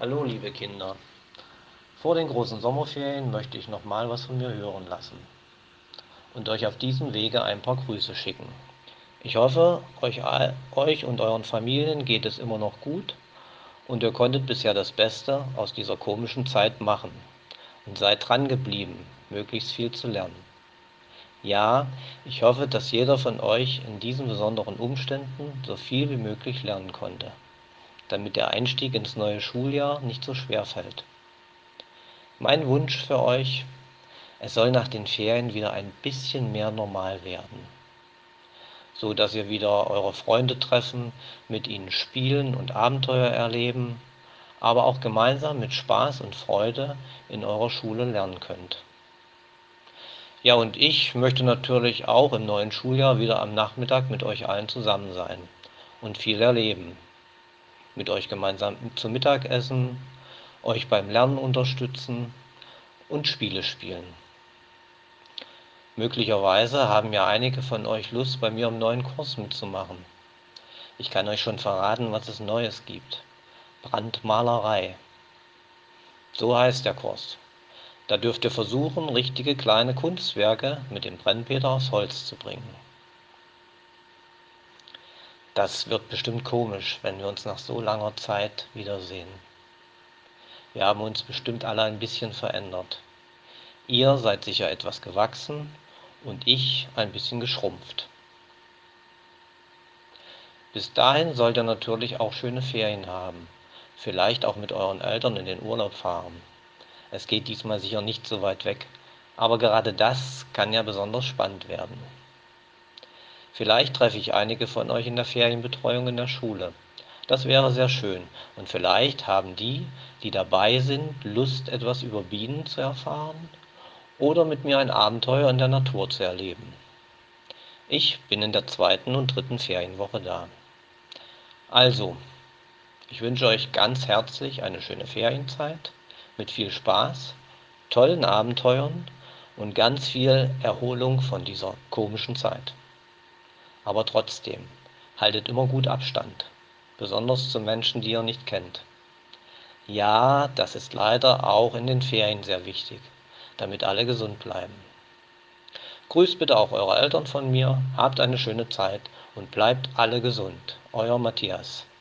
Hallo, liebe Kinder. Vor den großen Sommerferien möchte ich noch mal was von mir hören lassen und euch auf diesem Wege ein paar Grüße schicken. Ich hoffe, euch und euren Familien geht es immer noch gut und ihr konntet bisher das Beste aus dieser komischen Zeit machen und seid dran geblieben, möglichst viel zu lernen. Ja, ich hoffe, dass jeder von euch in diesen besonderen Umständen so viel wie möglich lernen konnte, damit der Einstieg ins neue Schuljahr nicht so schwer fällt. Mein Wunsch für euch: Es soll nach den Ferien wieder ein bisschen mehr normal werden, so dass ihr wieder eure Freunde treffen, mit ihnen spielen und Abenteuer erleben, aber auch gemeinsam mit Spaß und Freude in eurer Schule lernen könnt. Ja, und ich möchte natürlich auch im neuen Schuljahr wieder am Nachmittag mit euch allen zusammen sein und viel erleben, mit euch gemeinsam zu Mittag essen, euch beim Lernen unterstützen und Spiele spielen. Möglicherweise haben ja einige von euch Lust, bei mir im neuen Kurs mitzumachen. Ich kann euch schon verraten, was es Neues gibt. Brandmalerei. So heißt der Kurs. Da dürft ihr versuchen, richtige kleine Kunstwerke mit dem Brennbeta aus Holz zu bringen. Das wird bestimmt komisch, wenn wir uns nach so langer Zeit wiedersehen. Wir haben uns bestimmt alle ein bisschen verändert. Ihr seid sicher etwas gewachsen und ich ein bisschen geschrumpft. Bis dahin sollt ihr natürlich auch schöne Ferien haben, vielleicht auch mit euren Eltern in den Urlaub fahren. Es geht diesmal sicher nicht so weit weg, aber gerade das kann ja besonders spannend werden. Vielleicht treffe ich einige von euch in der Ferienbetreuung in der Schule. Das wäre sehr schön, und vielleicht haben die, die dabei sind, Lust, etwas über Bienen zu erfahren oder mit mir ein Abenteuer in der Natur zu erleben. Ich bin in der zweiten und dritten Ferienwoche da. Also, ich wünsche euch ganz herzlich eine schöne Ferienzeit mit viel Spaß, tollen Abenteuern und ganz viel Erholung von dieser komischen Zeit. Aber trotzdem, haltet immer gut Abstand, besonders zu Menschen, die ihr nicht kennt. Ja, das ist leider auch in den Ferien sehr wichtig, damit alle gesund bleiben. Grüßt bitte auch eure Eltern von mir, habt eine schöne Zeit und bleibt alle gesund. Euer Matthias.